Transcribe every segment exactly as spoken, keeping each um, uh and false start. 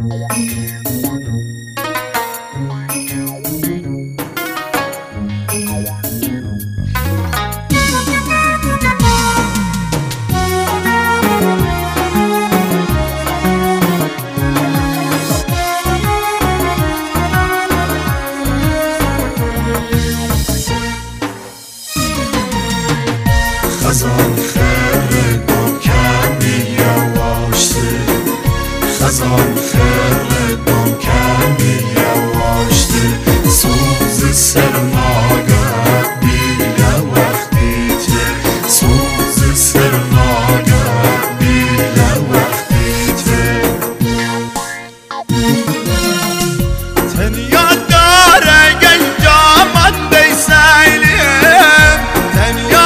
خزان خیره با کمی یواشتر خزان خیره با کمی یواشتر سوز سرماگرد بیله وقتی تر سوز سرماگرد بیله وقتی تر تنیا داره گنجا من دی سیلیم تنیا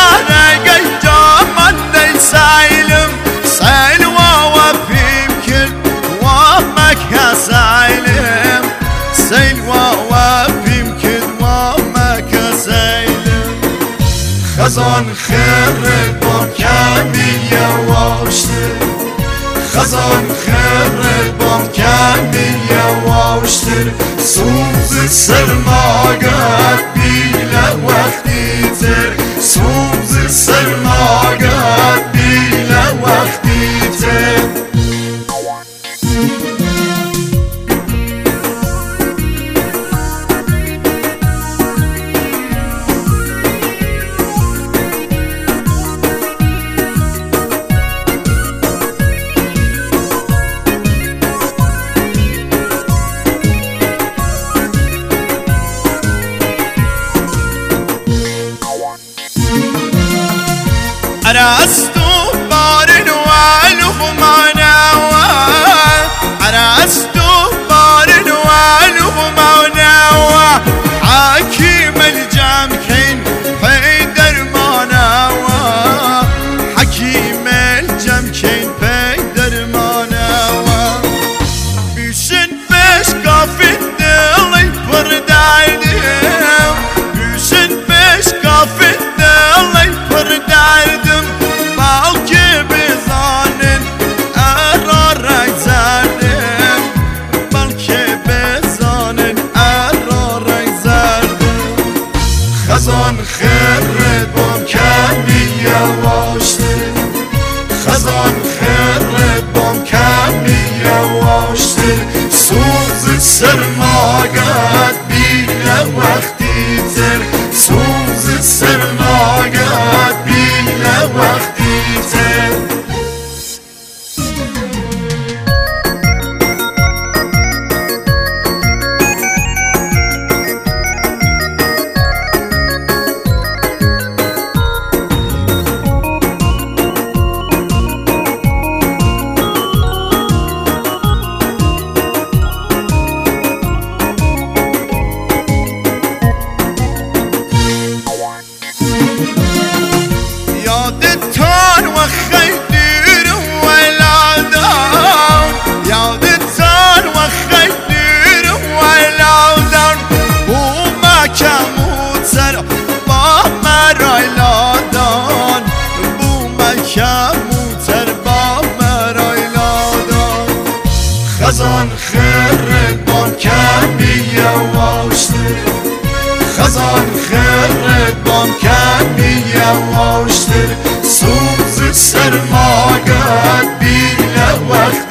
سايلم سايل ووفيم كل وامك يا سايلم سايل ووفيم كل وامك يا سايلم خزان خير بام كامي يا واشتر خزان خير بام كامي يا واشتر سوز السرماقات بلا وقتي تر سوز السرماقات بلا وقتي تر عرستو بارن والغمانا عرستو بارن والغمانا حكيم الجام كين حيدر مانا حكيم الجام كين حيدر مانا بيشن بش كافي دلي بردايدم بيشن بش كافي دلي بردايدم خزان خير بام كامي يواشتر خزان خير بام كامي يواشتر سوز السرماقات بلا وقتي تر سوز السرماقات بلا وقتي تر خزان خير بام كامي يواشتر خزان خير بام كامي يواشتر سوز السرماقات بلا وقت